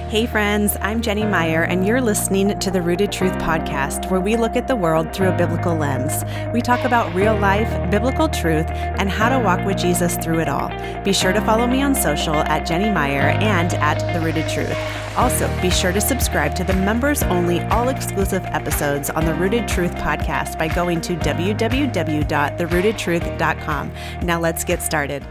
Hey friends, I'm Jenny Meyer, and you're listening to the Rooted Truth podcast, where we look at the world through a biblical lens. We talk about real life, biblical truth, and how to walk with Jesus through it all. Be sure to follow me on social at Jenny Meyer and at The Rooted Truth. Also, be sure to subscribe to the members-only, all-exclusive episodes on the Rooted Truth podcast by going to www.therootedtruth.com. Now let's get started.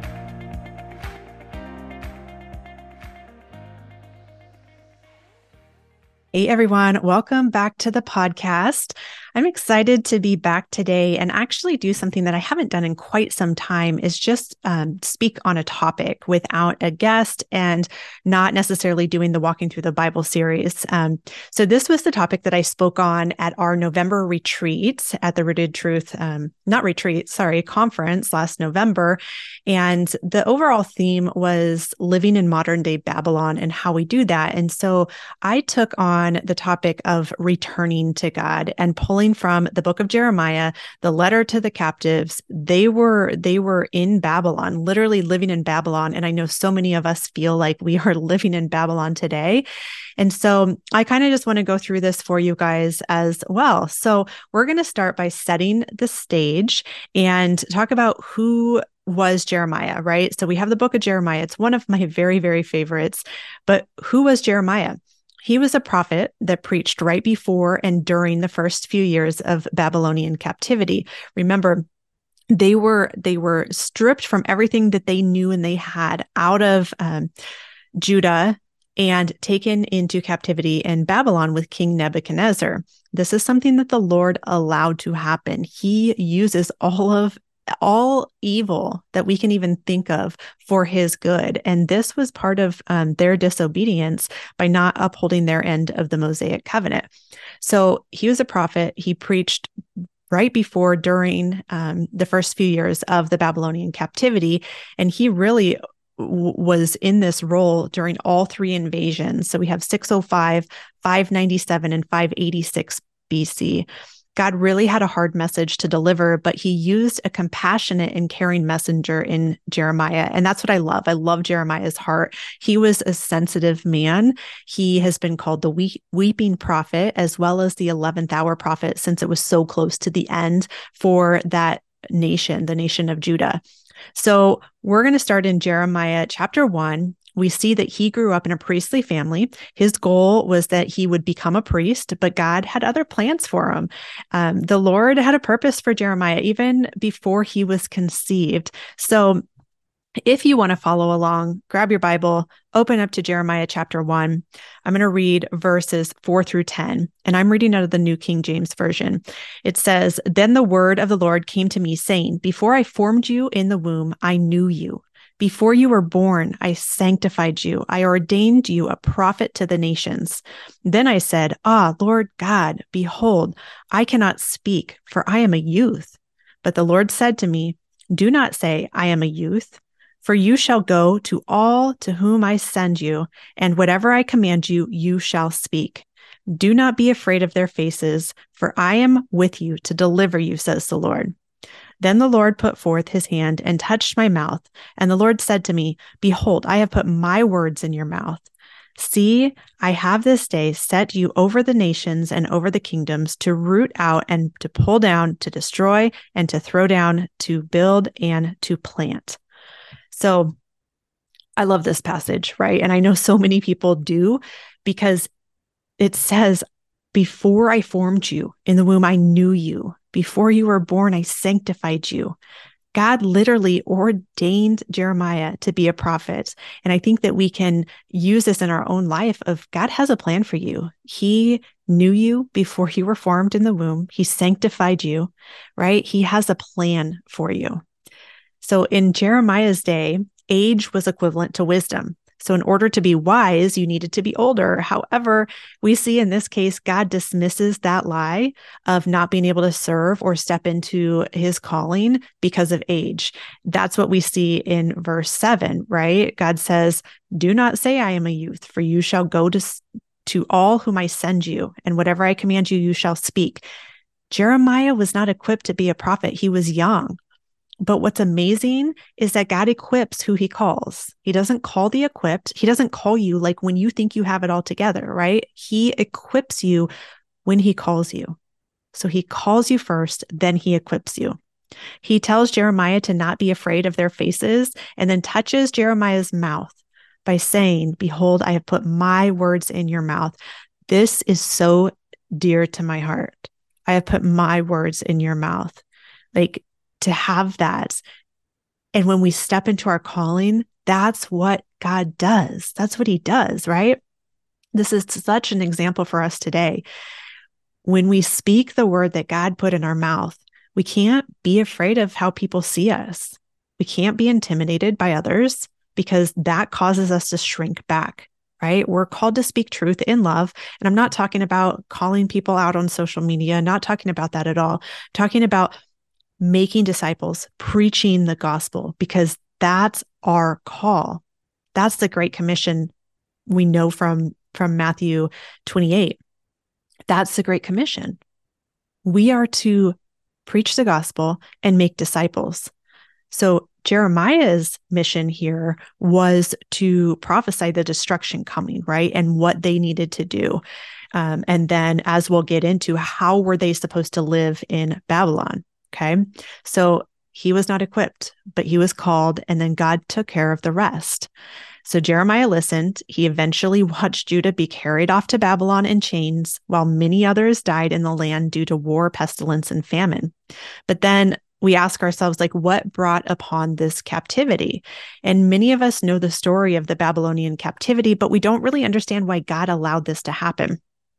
Hey everyone, welcome back to the podcast. I'm excited to be back today and actually do something that I haven't done in quite some time, is just speak on a topic without a guest and not necessarily doing the Walking Through the Bible series. So this was the topic that I spoke on at our November retreat at the Rooted Truth, conference last November. And the overall theme was living in modern day Babylon and how we do that. And so I took on the topic of returning to God and pulling from the book of Jeremiah, the letter to the captives. They were in Babylon, literally living in Babylon. And I know so many of us feel like we are living in Babylon today. And so I kind of just want to go through this for you guys as well. So we're going to start by setting the stage and talk about who was Jeremiah, right? So we have the book of Jeremiah. It's one of my very, very favorites. But who was Jeremiah? He was a prophet that preached right before and during the first few years of Babylonian captivity. Remember, they were stripped from everything that they knew and they had out of Judah and taken into captivity in Babylon with King Nebuchadnezzar. This is something that the Lord allowed to happen. He uses all evil that we can even think of for his good. And this was part of their disobedience by not upholding their end of the Mosaic covenant. So he was a prophet. He preached right before, during the first few years of the Babylonian captivity. And he really was in this role during all three invasions. So we have 605, 597, and 586 BC. God really had a hard message to deliver, but he used a compassionate and caring messenger in Jeremiah. And that's what I love. I love Jeremiah's heart. He was a sensitive man. He has been called the weeping prophet, as well as the 11th hour prophet, since it was so close to the end for that nation, the nation of Judah. So we're going to start in Jeremiah chapter 1. We see that he grew up in a priestly family. His goal was that he would become a priest, but God had other plans for him. The Lord had a purpose for Jeremiah even before he was conceived. So if you want to follow along, grab your Bible, open up to Jeremiah chapter 1. I'm going to read verses 4 through 10, and I'm reading out of the New King James Version. It says, "Then the word of the Lord came to me, saying, Before I formed you in the womb, I knew you. Before you were born, I sanctified you. I ordained you a prophet to the nations. Then I said, Lord God, behold, I cannot speak, for I am a youth. But the Lord said to me, Do not say, I am a youth, for you shall go to all to whom I send you, and whatever I command you, you shall speak. Do not be afraid of their faces, for I am with you to deliver you, says the Lord. Then the Lord put forth his hand and touched my mouth. And the Lord said to me, Behold, I have put my words in your mouth. See, I have this day set you over the nations and over the kingdoms, to root out and to pull down, to destroy and to throw down, to build and to plant." So I love this passage, right? And I know so many people do, because it says, before I formed you in the womb, I knew you. Before you were born, I sanctified you. God literally ordained Jeremiah to be a prophet. And I think that we can use this in our own life of God has a plan for you. He knew you before you were formed in the womb. He sanctified you, right? He has a plan for you. So in Jeremiah's day, age was equivalent to wisdom. So in order to be wise, you needed to be older. However, we see in this case, God dismisses that lie of not being able to serve or step into his calling because of age. That's what we see in verse 7, right? God says, "Do not say I am a youth, for you shall go to all whom I send you, and whatever I command you, you shall speak." Jeremiah was not equipped to be a prophet. He was young. But what's amazing is that God equips who he calls. He doesn't call the equipped. He doesn't call you like when you think you have it all together, right? He equips you when he calls you. So he calls you first, then he equips you. He tells Jeremiah to not be afraid of their faces and then touches Jeremiah's mouth by saying, "Behold, I have put my words in your mouth." This is so dear to my heart. I have put my words in your mouth. Like, to have that. And when we step into our calling, that's what God does. That's what he does, right? This is such an example for us today. When we speak the word that God put in our mouth, we can't be afraid of how people see us. We can't be intimidated by others because that causes us to shrink back, right? We're called to speak truth in love. And I'm not talking about calling people out on social media, not talking about that at all. I'm talking about making disciples, preaching the gospel, because that's our call. That's the Great Commission we know from Matthew 28. That's the Great Commission. We are to preach the gospel and make disciples. So Jeremiah's mission here was to prophesy the destruction coming, right? And what they needed to do. And then, as we'll get into, how were they supposed to live in Babylon? Okay. So he was not equipped, but he was called, and then God took care of the rest. So Jeremiah listened. He eventually watched Judah be carried off to Babylon in chains, while many others died in the land due to war, pestilence, and famine. But then we ask ourselves, like, what brought upon this captivity? And many of us know the story of the Babylonian captivity, but we don't really understand why God allowed this to happen.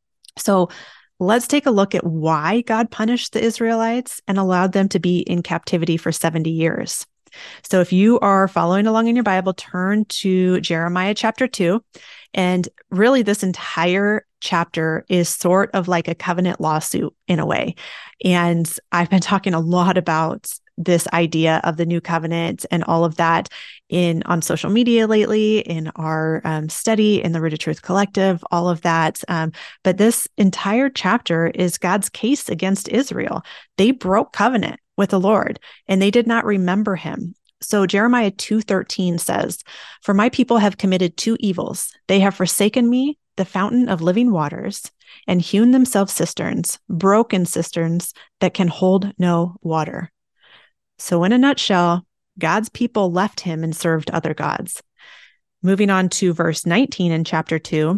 So let's take a look at why God punished the Israelites and allowed them to be in captivity for 70 years. So if you are following along in your Bible, turn to Jeremiah chapter 2. And really, this entire chapter is sort of like a covenant lawsuit in a way. And I've been talking a lot about this idea of the new covenant and all of that on social media lately, in our study in the Root of Truth Collective, all of that. But this entire chapter is God's case against Israel. They broke covenant with the Lord, and they did not remember him. So Jeremiah 2:13 says, "For my people have committed two evils. They have forsaken me, the fountain of living waters, and hewn themselves cisterns, broken cisterns that can hold no water." So in a nutshell, God's people left him and served other gods. Moving on to verse 19 in chapter 2,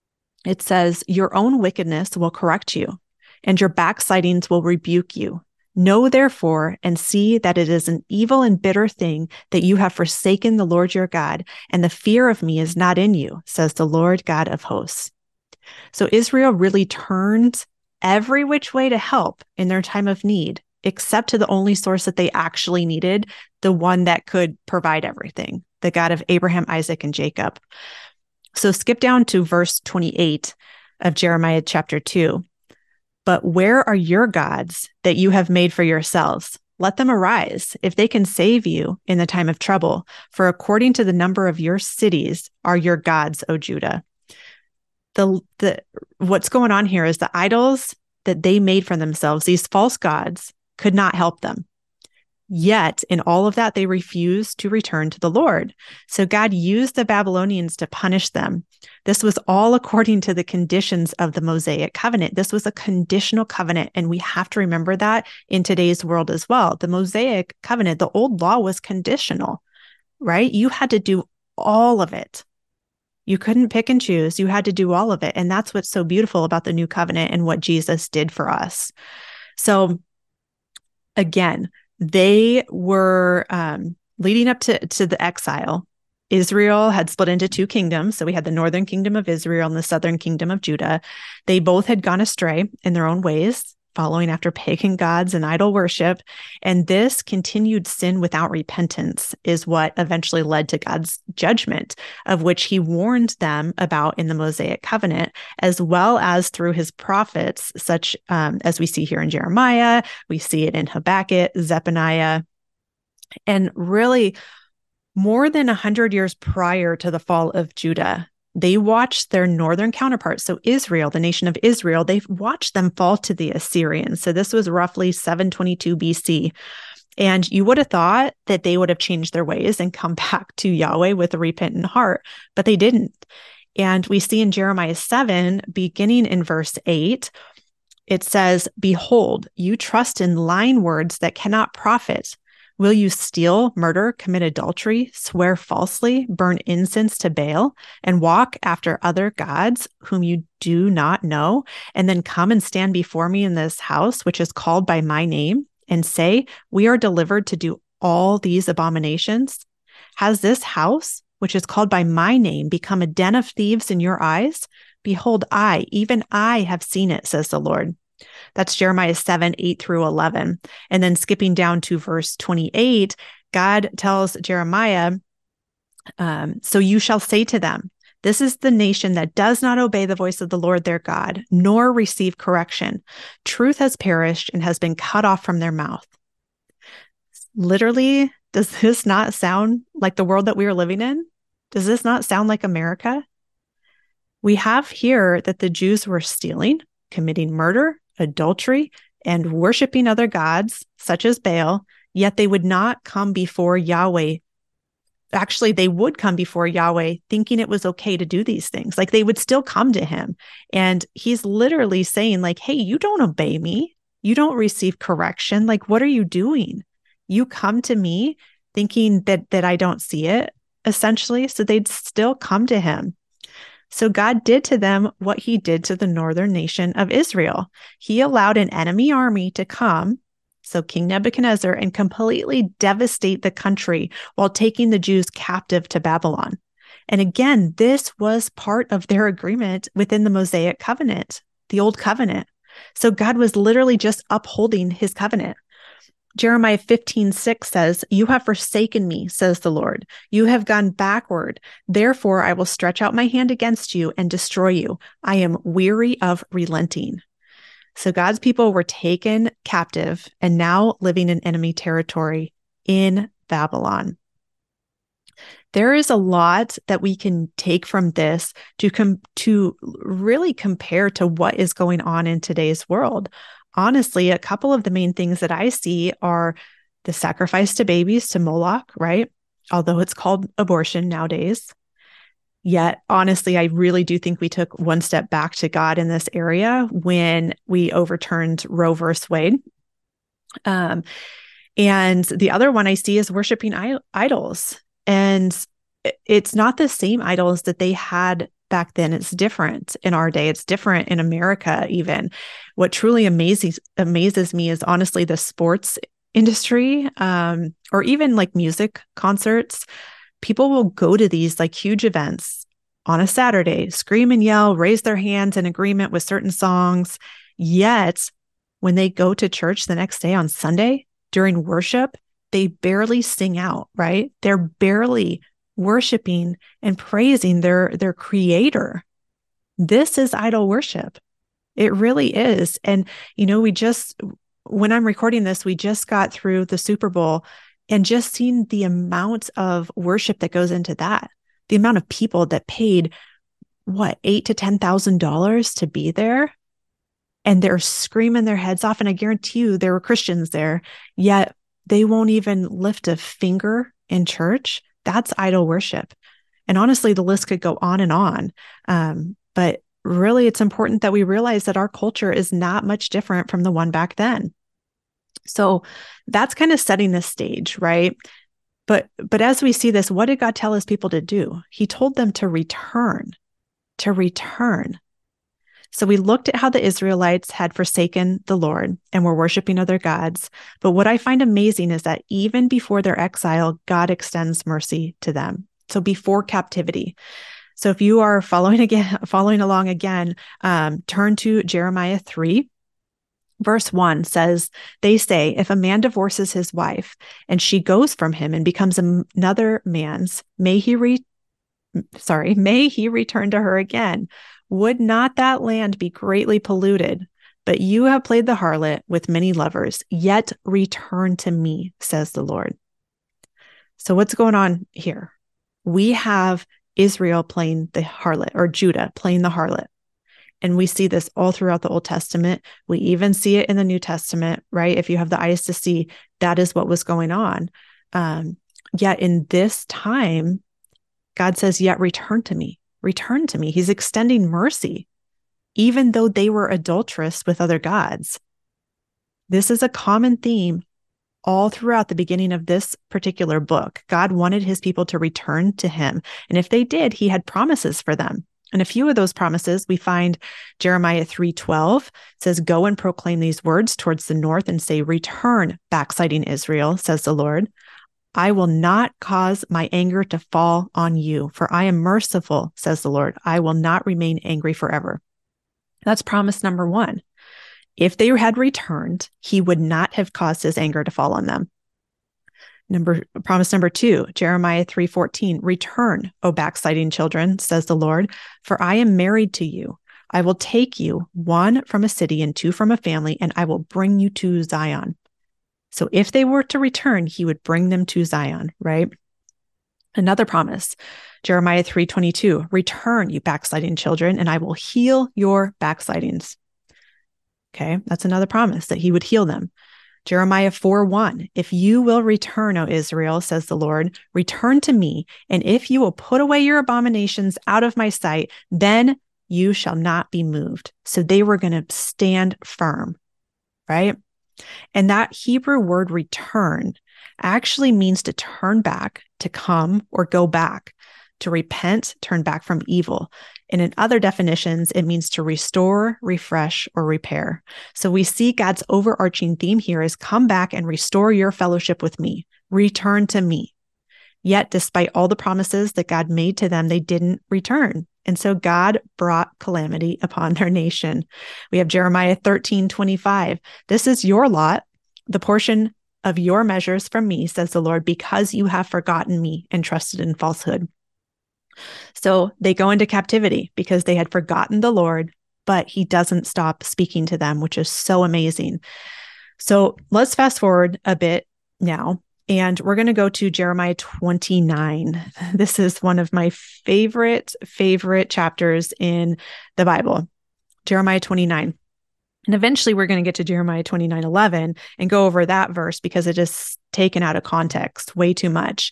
it says, "Your own wickedness will correct you, and your backslidings will rebuke you. Know therefore and see that it is an evil and bitter thing that you have forsaken the Lord your God, and the fear of me is not in you, says the Lord God of hosts." So Israel really turned every which way to help in their time of need, except to the only source that they actually needed, the one that could provide everything, the God of Abraham, Isaac, and Jacob. So skip down to verse 28 of Jeremiah chapter 2. "But where are your gods that you have made for yourselves? Let them arise, if they can save you in the time of trouble. For according to the number of your cities are your gods, O Judah." What's going on here is the idols that they made for themselves, these false gods, could not help them. Yet, in all of that, they refused to return to the Lord. So God used the Babylonians to punish them. This was all according to the conditions of the Mosaic covenant. This was a conditional covenant, and we have to remember that in today's world as well. The Mosaic covenant, the old law, was conditional, right? You had to do all of it. You couldn't pick and choose. You had to do all of it. And that's what's so beautiful about the new covenant and what Jesus did for us. So again, they were leading up to the exile. Israel had split into two kingdoms. So we had the northern kingdom of Israel and the southern kingdom of Judah. They both had gone astray in their own ways, following after pagan gods and idol worship. And this continued sin without repentance is what eventually led to God's judgment, of which he warned them about in the Mosaic covenant, as well as through his prophets, such as we see here in Jeremiah. We see it in Habakkuk, Zephaniah, and really more than 100 years prior to the fall of Judah, they watched their northern counterparts, so Israel, the nation of Israel, they watched them fall to the Assyrians. So this was roughly 722 BC. And you would have thought that they would have changed their ways and come back to Yahweh with a repentant heart, but they didn't. And we see in Jeremiah 7, beginning in verse 8, it says, "Behold, you trust in lying words that cannot profit. Will you steal, murder, commit adultery, swear falsely, burn incense to Baal, and walk after other gods whom you do not know, and then come and stand before me in this house, which is called by my name, and say, we are delivered to do all these abominations? Has this house, which is called by my name, become a den of thieves in your eyes? Behold, even I have seen it, says the Lord." That's Jeremiah 7, 8 through 11. And then skipping down to verse 28, God tells Jeremiah, "So you shall say to them, this is the nation that does not obey the voice of the Lord their God, nor receive correction. Truth has perished and has been cut off from their mouth." Literally, does this not sound like the world that we are living in? Does this not sound like America? We have here that the Jews were stealing, committing murder, adultery, and worshiping other gods, such as Baal, yet they would not come before Yahweh. Actually, they would come before Yahweh thinking it was okay to do these things. Like they would still come to him. And he's literally saying, like, hey, you don't obey me. You don't receive correction. Like, what are you doing? You come to me thinking that I don't see it, essentially. So they'd still come to him. So God did to them what he did to the northern nation of Israel. He allowed an enemy army to come, so King Nebuchadnezzar, and completely devastate the country while taking the Jews captive to Babylon. And again, this was part of their agreement within the Mosaic covenant, the old covenant. So God was literally just upholding his covenant. Jeremiah 15:6 says, "You have forsaken me, says the Lord. You have gone backward. Therefore, I will stretch out my hand against you and destroy you. I am weary of relenting." So God's people were taken captive and now living in enemy territory in Babylon. There is a lot that we can take from this to really compare to what is going on in today's world. Honestly, a couple of the main things that I see are the sacrifice to babies to Moloch, right? Although it's called abortion nowadays. Yet, honestly, I really do think we took one step back to God in this area when we overturned Roe versus Wade. And the other one I see is worshiping idols. And it's not the same idols that they had back then. It's different in our day. It's different in America, even. What truly amazes me is honestly the sports industry, or even like music concerts. People will go to these like huge events on a Saturday, scream and yell, raise their hands in agreement with certain songs. Yet when they go to church the next day on Sunday during worship, they barely sing out, right? They're barely worshiping and praising their creator. This is idol worship. It really is. And, when I'm recording this, we just got through the Super Bowl and just seen the amount of worship that goes into that, the amount of people that paid $8,000 to $10,000 to be there. And they're screaming their heads off. And I guarantee you there were Christians there, yet they won't even lift a finger in church. That's idol worship. And honestly, the list could go on and on. But really, it's important that we realize that our culture is not much different from the one back then. So that's kind of setting the stage, right? But as we see this, what did God tell his people to do? He told them to return. So we looked at how the Israelites had forsaken the Lord and were worshiping other gods. But what I find amazing is that even before their exile, God extends mercy to them. So before captivity. So if you are following along again, turn to Jeremiah 3. Verse 1 says, "They say, if a man divorces his wife and she goes from him and becomes another man's, may he return to her again. Would not that land be greatly polluted? But you have played the harlot with many lovers, yet return to me, says the Lord." So what's going on here? We have Israel playing the harlot, or Judah playing the harlot. And we see this all throughout the Old Testament. We even see it in the New Testament, right? If you have the eyes to see, that is what was going on. Yet in this time, God says, yet return to me, return to me. He's extending mercy, even though they were adulterous with other gods. This is a common theme all throughout the beginning of this particular book. God wanted his people to return to him. And if they did, he had promises for them. And a few of those promises, we find Jeremiah 3:12 says, go and proclaim these words towards the north and say, return, backsliding Israel, says the Lord. I will not cause my anger to fall on you, for I am merciful, says the Lord. I will not remain angry forever. That's promise number one. If they had returned, he would not have caused his anger to fall on them. Promise number two, Jeremiah 3:14, return, O backsliding children, says the Lord, for I am married to you. I will take you, one from a city and two from a family, and I will bring you to Zion. So if they were to return, he would bring them to Zion, right? Another promise, Jeremiah 3:22, return, you backsliding children, and I will heal your backslidings. Okay, that's another promise that he would heal them. Jeremiah 4:1, if you will return, O Israel, says the Lord, return to me, and if you will put away your abominations out of my sight, then you shall not be moved. So they were going to stand firm, right? And that Hebrew word return actually means to turn back, to come or go back, to repent, turn back from evil. And in other definitions, it means to restore, refresh, or repair. So we see God's overarching theme here is come back and restore your fellowship with me. Return to me. Yet, despite all the promises that God made to them, they didn't return. And so God brought calamity upon their nation. We have Jeremiah 13:25. This is your lot, the portion of your measures from me, says the Lord, because you have forgotten me and trusted in falsehood. So they go into captivity because they had forgotten the Lord, but he doesn't stop speaking to them, which is so amazing. So let's fast forward a bit now, and we're going to go to Jeremiah 29. This is one of my favorite chapters in the Bible, Jeremiah 29. And eventually we're going to get to Jeremiah 29:11 and go over that verse because it is taken out of context way too much.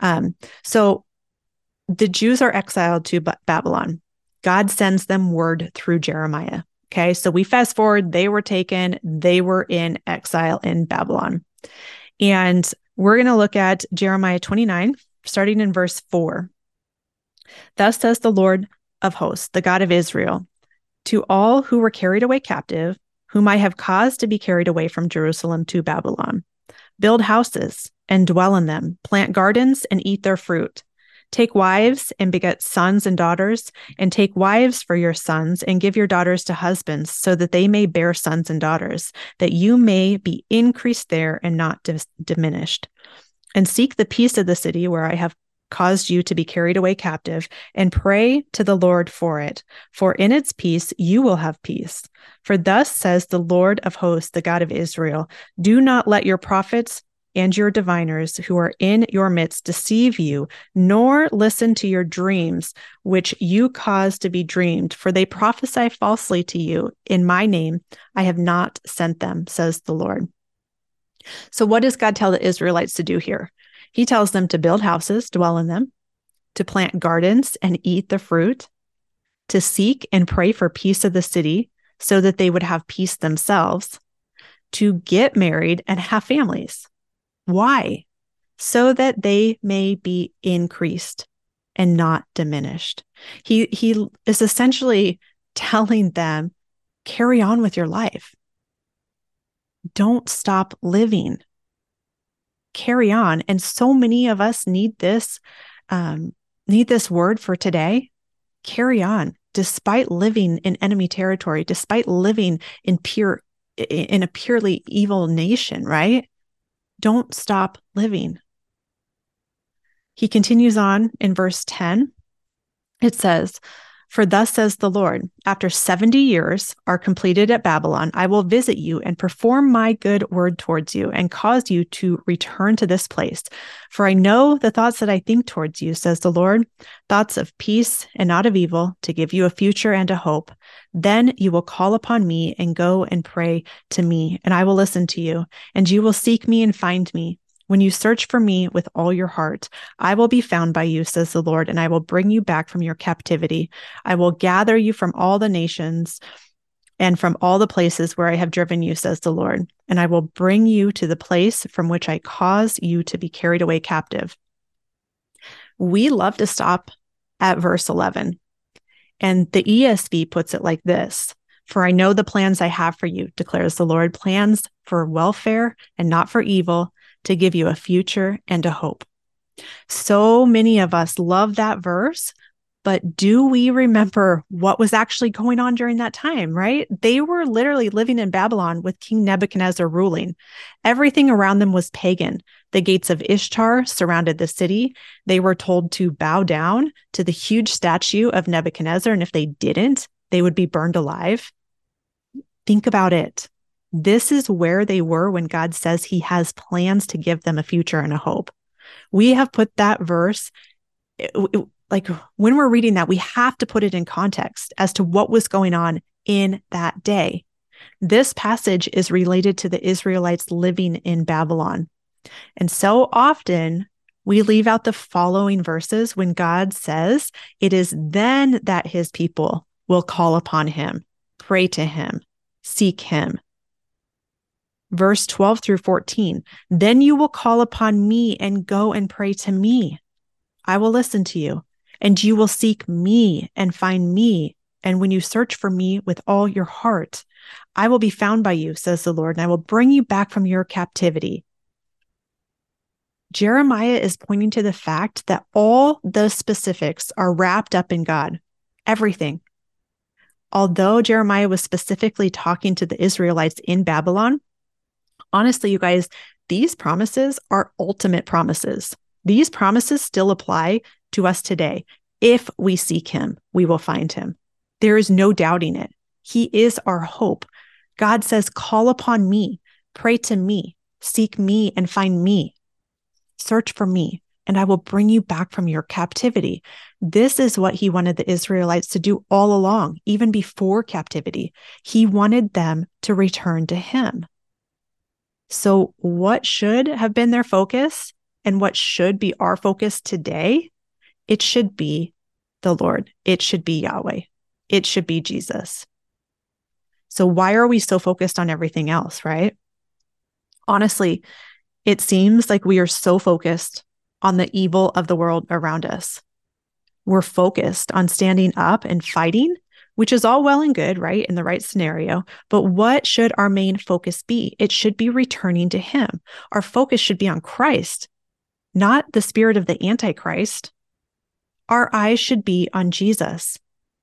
So the Jews are exiled to Babylon. God sends them word through Jeremiah. Okay, so we fast forward, they were taken, they were in exile in Babylon. And we're going to look at Jeremiah 29, starting in verse 4. Thus says the Lord of hosts, the God of Israel, to all who were carried away captive, whom I have caused to be carried away from Jerusalem to Babylon, build houses and dwell in them, plant gardens and eat their fruit. Take wives and beget sons and daughters, and take wives for your sons, and give your daughters to husbands, so that they may bear sons and daughters, that you may be increased there and not diminished. And seek the peace of the city where I have caused you to be carried away captive, and pray to the Lord for it. For in its peace you will have peace. For thus says the Lord of hosts, the God of Israel, do not let your prophets and your diviners who are in your midst deceive you, nor listen to your dreams, which you cause to be dreamed, for they prophesy falsely to you. In my name, I have not sent them, says the Lord. So what does God tell the Israelites to do here? He tells them to build houses, dwell in them, to plant gardens and eat the fruit, to seek and pray for peace of the city so that they would have peace themselves, to get married and have families. Why? So that they may be increased and not diminished. He is essentially telling them, carry on with your life. Don't stop living. Carry on. And so many of us need this word for today. Carry on, despite living in enemy territory, despite living in a purely evil nation, right? Don't stop living. He continues on in verse 10. It says, For thus says the Lord, after 70 years are completed at Babylon, I will visit you and perform my good word towards you and cause you to return to this place. For I know the thoughts that I think towards you, says the Lord, thoughts of peace and not of evil, to give you a future and a hope. Then you will call upon me and go and pray to me, and I will listen to you, and you will seek me and find me. When you search for me with all your heart, I will be found by you, says the Lord, and I will bring you back from your captivity. I will gather you from all the nations and from all the places where I have driven you, says the Lord, and I will bring you to the place from which I caused you to be carried away captive. We love to stop at verse 11, and the ESV puts it like this: For I know the plans I have for you, declares the Lord, plans for welfare and not for evil, to give you a future and a hope. So many of us love that verse, but do we remember what was actually going on during that time, right? They were literally living in Babylon with King Nebuchadnezzar ruling. Everything around them was pagan. The gates of Ishtar surrounded the city. They were told to bow down to the huge statue of Nebuchadnezzar, and if they didn't, they would be burned alive. Think about it. This is where they were when God says he has plans to give them a future and a hope. We have put that verse, like when we're reading that, we have to put it in context as to what was going on in that day. This passage is related to the Israelites living in Babylon. And so often we leave out the following verses when God says it is then that his people will call upon him, pray to him, seek him. Verse 12 through 14, then you will call upon me and go and pray to me. I will listen to you, and you will seek me and find me. And when you search for me with all your heart, I will be found by you, says the Lord, and I will bring you back from your captivity. Jeremiah is pointing to the fact that all the specifics are wrapped up in God, everything. Although Jeremiah was specifically talking to the Israelites in Babylon, honestly, you guys, these promises are ultimate promises. These promises still apply to us today. If we seek him, we will find him. There is no doubting it. He is our hope. God says, call upon me, pray to me, seek me and find me. Search for me, and I will bring you back from your captivity. This is what he wanted the Israelites to do all along, even before captivity. He wanted them to return to him. So what should have been their focus and what should be our focus today? It should be the Lord. It should be Yahweh. It should be Jesus. So why are we so focused on everything else, right? Honestly, it seems like we are so focused on the evil of the world around us. We're focused on standing up and fighting, which is all well and good, right? In the right scenario. But what should our main focus be? It should be returning to him. Our focus should be on Christ, not the spirit of the Antichrist. Our eyes should be on Jesus.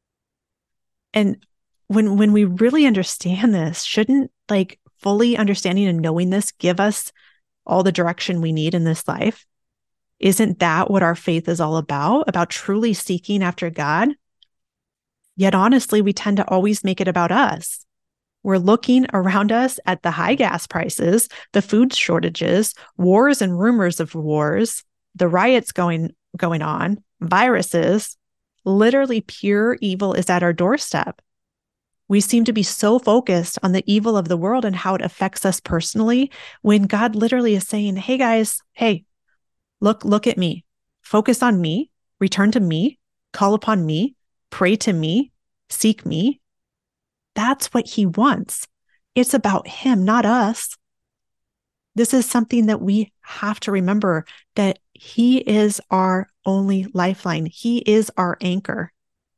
And when we really understand this, shouldn't like fully understanding and knowing this give us all the direction we need in this life? Isn't that what our faith is all about truly seeking after God? Yet honestly, we tend to always make it about us. We're looking around us at the high gas prices, the food shortages, wars and rumors of wars, the riots going on, viruses. Literally pure evil is at our doorstep. We seem to be so focused on the evil of the world and how it affects us personally, when God literally is saying, hey guys, hey, look at me, focus on me, return to me, call upon me, pray to me, seek me. That's what he wants. It's about him, not us. This is something that we have to remember, that he is our only lifeline. He is our anchor.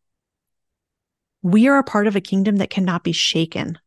We are a part of a kingdom that cannot be shaken,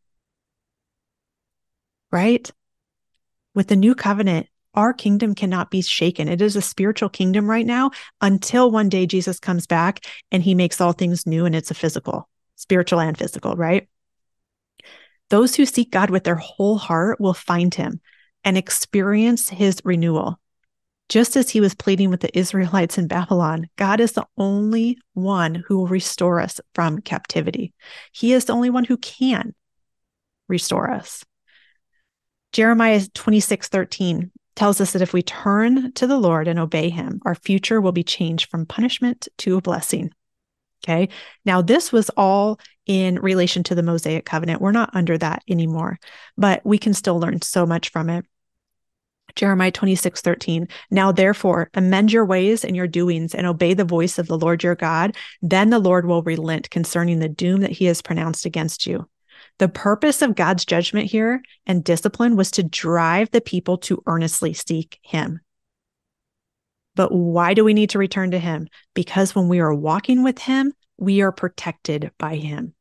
right? With the new covenant, our kingdom cannot be shaken. It is a spiritual kingdom right now until one day Jesus comes back and he makes all things new, and it's a physical, spiritual and physical, right? Those who seek God with their whole heart will find him and experience his renewal. Just as he was pleading with the Israelites in Babylon, God is the only one who will restore us from captivity. He is the only one who can restore us. Jeremiah 26:13 tells us that if we turn to the Lord and obey him, our future will be changed from punishment to a blessing. Okay. Now, this was all in relation to the Mosaic covenant. We're not under that anymore, but we can still learn so much from it. Jeremiah 26:13. Now, therefore, amend your ways and your doings and obey the voice of the Lord your God. Then the Lord will relent concerning the doom that he has pronounced against you. The purpose of God's judgment here and discipline was to drive the people to earnestly seek him. But why do we need to return to him? Because when we are walking with him, we are protected by him.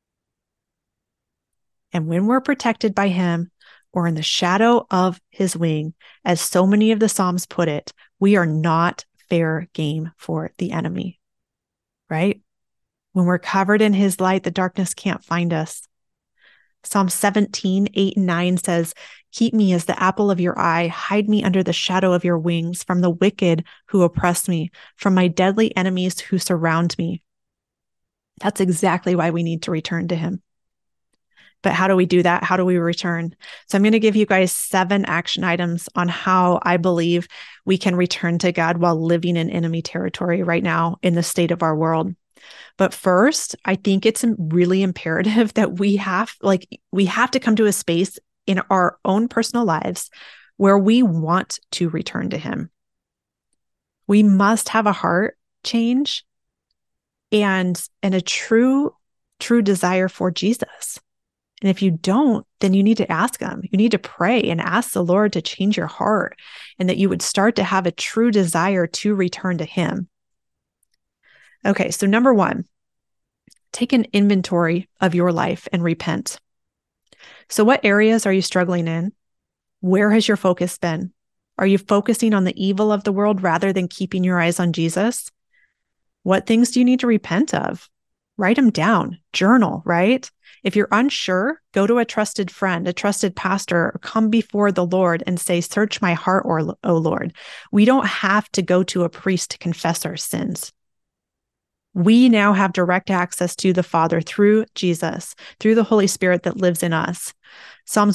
And when we're protected by him, or in the shadow of his wing, as so many of the Psalms put it, we are not fair game for the enemy, right? When we're covered in his light, the darkness can't find us. Psalm 17:8-9 says, keep me as the apple of your eye, hide me under the shadow of your wings, from the wicked who oppress me, from my deadly enemies who surround me. That's exactly why we need to return to him. But how do we do that? How do we return? So I'm going to give you guys 7 action items on how I believe we can return to God while living in enemy territory right now in the state of our world. But first, I think it's really imperative that we have to come to a space in our own personal lives where we want to return to him. We must have a heart change and a true desire for Jesus. And if you don't, then you need to ask him. You need to pray and ask the Lord to change your heart and that you would start to have a true desire to return to him. Okay, so number 1, take an inventory of your life and repent. So what areas are you struggling in? Where has your focus been? Are you focusing on the evil of the world rather than keeping your eyes on Jesus? What things do you need to repent of? Write them down, journal, right? If you're unsure, go to a trusted friend, a trusted pastor, or come before the Lord and say, search my heart, O Lord. We don't have to go to a priest to confess our sins. We now have direct access to the Father through Jesus, through the Holy Spirit that lives in us. Psalm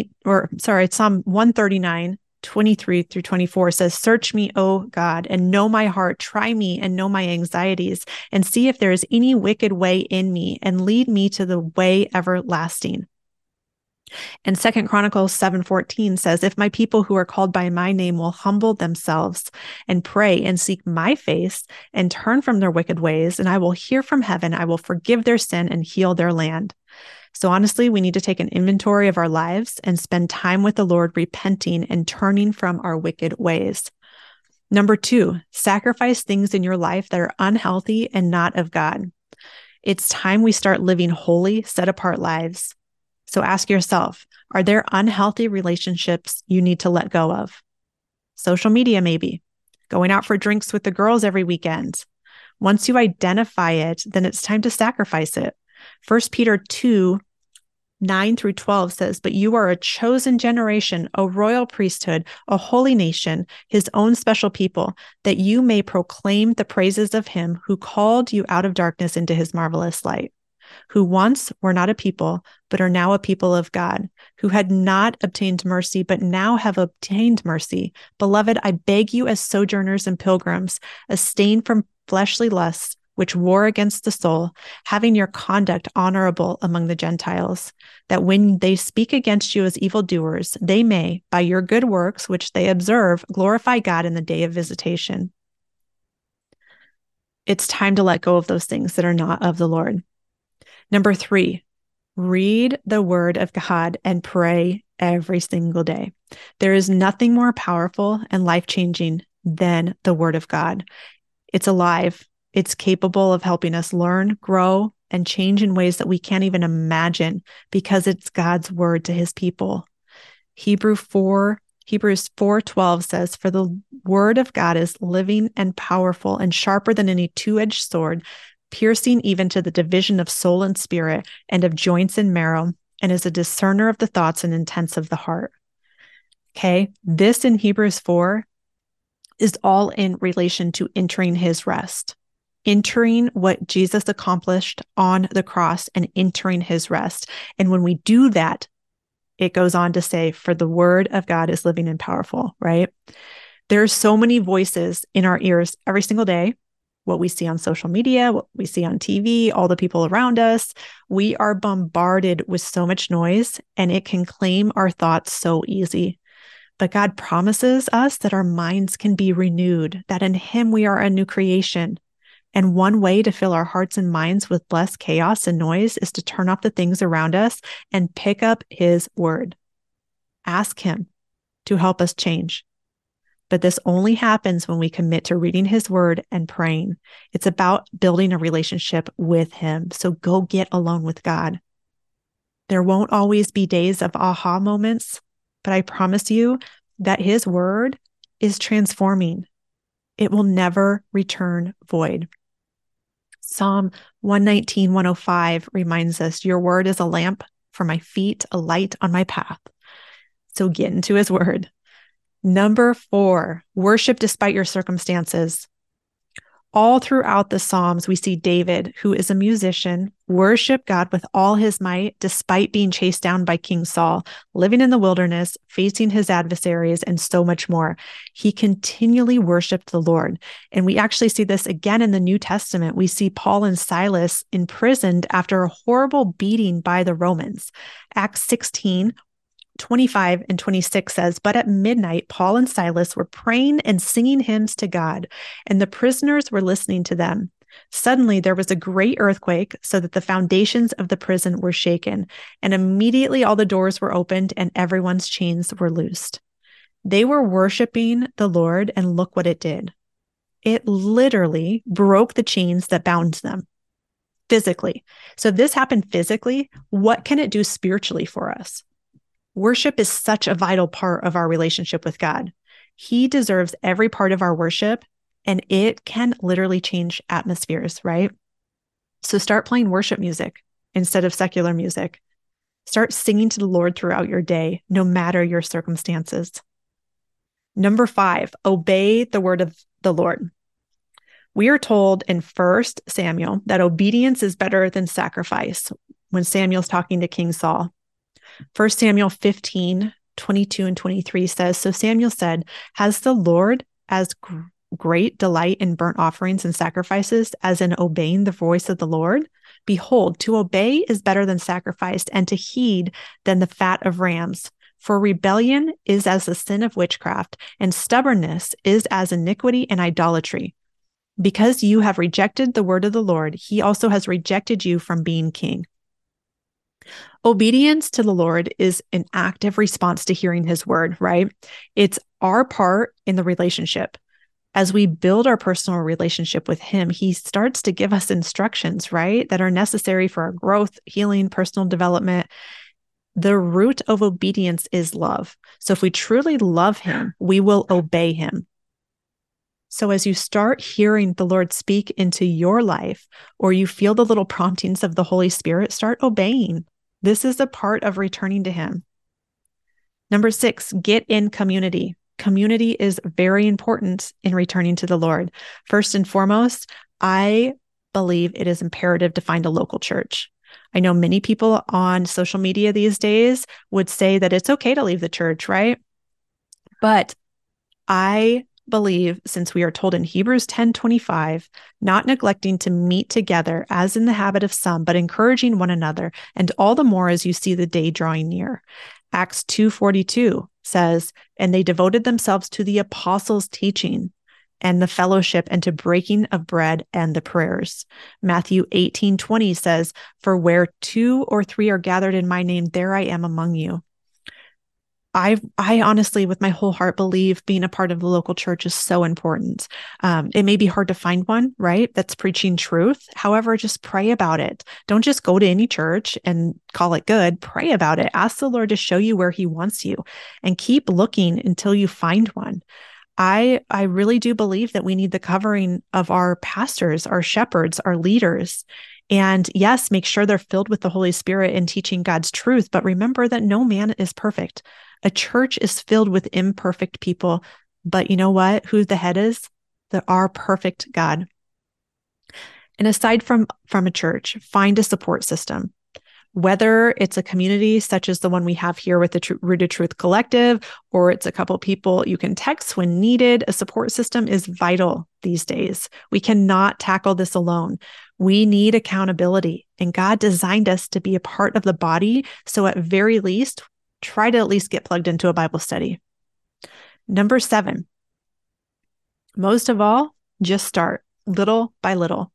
139:23-24 says, search me, O God, and know my heart. Try me and know my anxieties, and see if there is any wicked way in me, and lead me to the way everlasting. And 2 Chronicles 7:14 says, if my people who are called by my name will humble themselves and pray and seek my face and turn from their wicked ways, and I will hear from heaven, I will forgive their sin and heal their land. So honestly, we need to take an inventory of our lives and spend time with the Lord, repenting and turning from our wicked ways. Number 2, sacrifice things in your life that are unhealthy and not of God. It's time we start living holy, set apart lives. So ask yourself, are there unhealthy relationships you need to let go of? Social media, maybe. Going out for drinks with the girls every weekend. Once you identify it, then it's time to sacrifice it. 1 Peter 2:9-12 says, but you are a chosen generation, a royal priesthood, a holy nation, his own special people, that you may proclaim the praises of him who called you out of darkness into his marvelous light, who once were not a people, but are now a people of God, who had not obtained mercy, but now have obtained mercy. Beloved, I beg you as sojourners and pilgrims, abstain from fleshly lusts, which war against the soul, having your conduct honorable among the Gentiles, that when they speak against you as evildoers, they may, by your good works, which they observe, glorify God in the day of visitation. It's time to let go of those things that are not of the Lord. Number 3, read the word of God and pray every single day. There is nothing more powerful and life-changing than the word of God. It's alive. It's capable of helping us learn, grow, and change in ways that we can't even imagine because it's God's word to his people. Hebrews 4:12 says, for the word of God is living and powerful and sharper than any two-edged sword, piercing even to the division of soul and spirit and of joints and marrow, and is a discerner of the thoughts and intents of the heart. Okay, this in Hebrews 4 is all in relation to entering his rest, entering what Jesus accomplished on the cross and entering his rest. And when we do that, it goes on to say, for the word of God is living and powerful, right? There's so many voices in our ears every single day. What we see on social media, what we see on TV, all the people around us, we are bombarded with so much noise, and it can claim our thoughts so easy. But God promises us that our minds can be renewed, that in him we are a new creation. And one way to fill our hearts and minds with less chaos and noise is to turn off the things around us and pick up his word. Ask him to help us change. But this only happens when we commit to reading his word and praying. It's about building a relationship with him. So go get alone with God. There won't always be days of aha moments, but I promise you that his word is transforming. It will never return void. Psalm 119, 105 reminds us, your word is a lamp for my feet, a light on my path. So get into his word. Number 4, worship despite your circumstances. All throughout the Psalms, we see David, who is a musician, worship God with all his might, despite being chased down by King Saul, living in the wilderness, facing his adversaries, and so much more. He continually worshiped the Lord. And we actually see this again in the New Testament. We see Paul and Silas imprisoned after a horrible beating by the Romans. Acts 16, 25 and 26 says, but at midnight, Paul and Silas were praying and singing hymns to God, and the prisoners were listening to them. Suddenly, there was a great earthquake, so that the foundations of the prison were shaken, and immediately all the doors were opened and everyone's chains were loosed. They were worshiping the Lord, and look what it did. It literally broke the chains that bound them physically. So if this happened physically, what can it do spiritually for us? Worship is such a vital part of our relationship with God. He deserves every part of our worship, and it can literally change atmospheres, right? So start playing worship music instead of secular music. Start singing to the Lord throughout your day, no matter your circumstances. Number 5, obey the word of the Lord. We are told in 1 Samuel that obedience is better than sacrifice when Samuel's talking to King Saul. 1 Samuel 15, 22 and 23 says, so Samuel said, has the Lord as great delight in burnt offerings and sacrifices as in obeying the voice of the Lord? Behold, to obey is better than sacrifice, and to heed than the fat of rams. For rebellion is as the sin of witchcraft, and stubbornness is as iniquity and idolatry. Because you have rejected the word of the Lord, he also has rejected you from being king. Obedience to the Lord is an active response to hearing his word, right? It's our part in the relationship. As we build our personal relationship with him, he starts to give us instructions, right, that are necessary for our growth, healing, personal development. The root of obedience is love. So if we truly love him, we will obey him. So as you start hearing the Lord speak into your life, or you feel the little promptings of the Holy Spirit, start obeying. This is a part of returning to him. Number 6, get in community. Community is very important in returning to the Lord. First and foremost, I believe it is imperative to find a local church. I know many people on social media these days would say that it's okay to leave the church, right? But I believe, since we are told in Hebrews 10:25, not neglecting to meet together as in the habit of some, but encouraging one another, and all the more as you see the day drawing near. Acts 2:42 says, and they devoted themselves to the apostles' teaching and the fellowship and to breaking of bread and the prayers. Matthew 18:20 says, for where 2 or 3 are gathered in my name, there I am among you. I honestly, with my whole heart, believe being a part of the local church is so important. It may be hard to find one, right, that's preaching truth. However, just pray about it. Don't just go to any church and call it good. Pray about it. Ask the Lord to show you where he wants you, and keep looking until you find one. I really do believe that we need the covering of our pastors, our shepherds, our leaders. And yes, make sure they're filled with the Holy Spirit and teaching God's truth. But remember that no man is perfect. A church is filled with imperfect people But you know what? Who the head is? Our perfect God. And aside from a church, find a support system. Whether it's a community such as the one we have here with the Rooted Truth Collective, or it's a couple people you can text when needed, a support system is vital these days. We cannot tackle this alone. We need accountability, and God designed us to be a part of the body. So at very least, try to at least get plugged into a Bible study. Number 7, most of all, just start little by little.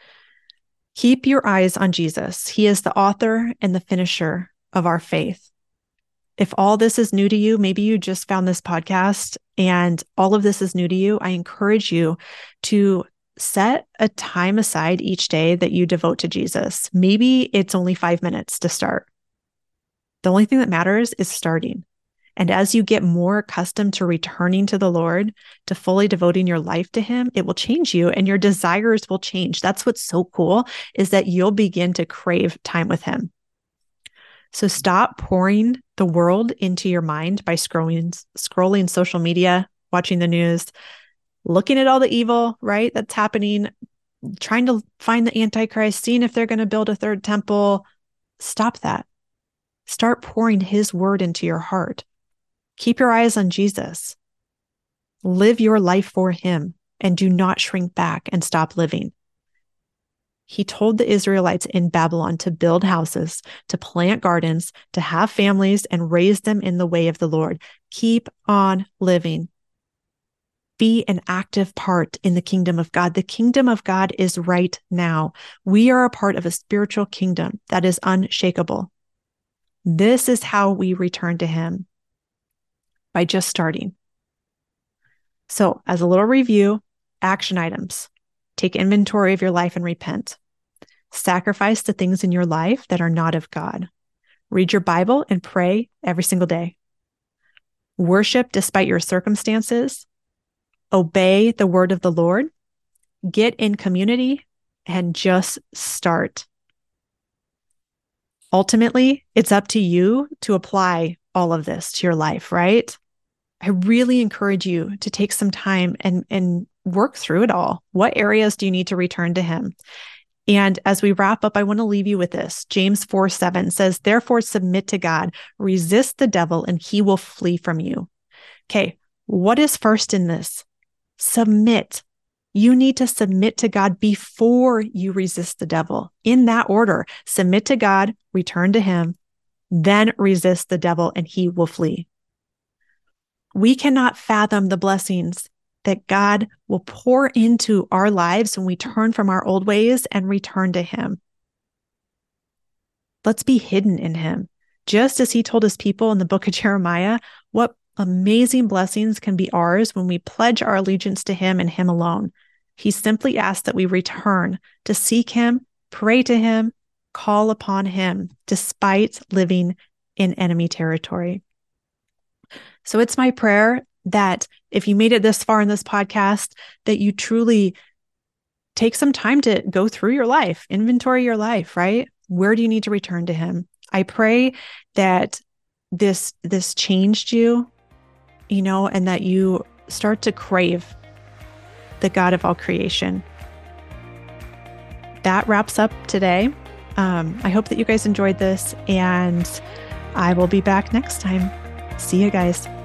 Keep your eyes on Jesus. He is the author and the finisher of our faith. If all this is new to you, maybe you just found this podcast and all of this is new to you, I encourage you to set a time aside each day that you devote to Jesus. Maybe it's only 5 minutes to start. The only thing that matters is starting. And as you get more accustomed to returning to the Lord, to fully devoting your life to Him, it will change you and your desires will change. That's what's so cool, is that you'll begin to crave time with Him. So stop pouring the world into your mind by scrolling social media, watching the news, looking at all the evil, right, that's happening, trying to find the Antichrist, seeing if they're going to build a third temple. Stop that. Start pouring His word into your heart. Keep your eyes on Jesus. Live your life for Him and do not shrink back and stop living. He told the Israelites in Babylon to build houses, to plant gardens, to have families and raise them in the way of the Lord. Keep on living. Be an active part in the kingdom of God. The kingdom of God is right now. We are a part of a spiritual kingdom that is unshakable. This is how we return to Him, by just starting. So, as a little review, action items. Take inventory of your life and repent. Sacrifice the things in your life that are not of God. Read your Bible and pray every single day. Worship despite your circumstances. Obey the word of the Lord. Get in community and just start. Ultimately, it's up to you to apply all of this to your life, right? I really encourage you to take some time and work through it all. What areas do you need to return to Him? And as we wrap up, I want to leave you with this. James 4:7 says, "Therefore submit to God, resist the devil, and he will flee from you." Okay, what is first in this? Submit. You need to submit to God before you resist the devil. In that order, submit to God, return to Him, then resist the devil, and he will flee. We cannot fathom the blessings that God will pour into our lives when we turn from our old ways and return to Him. Let's be hidden in Him. Just as He told His people in the book of Jeremiah, what amazing blessings can be ours when we pledge our allegiance to Him and Him alone. He simply asks that we return to seek Him, pray to Him, call upon Him, despite living in enemy territory. So it's my prayer that if you made it this far in this podcast, that you truly take some time to go through your life, inventory your life, right? Where do you need to return to Him? I pray that this changed you, and that you start to crave the God of all creation. That wraps up today. I hope that you guys enjoyed this, and I will be back next time. See you guys.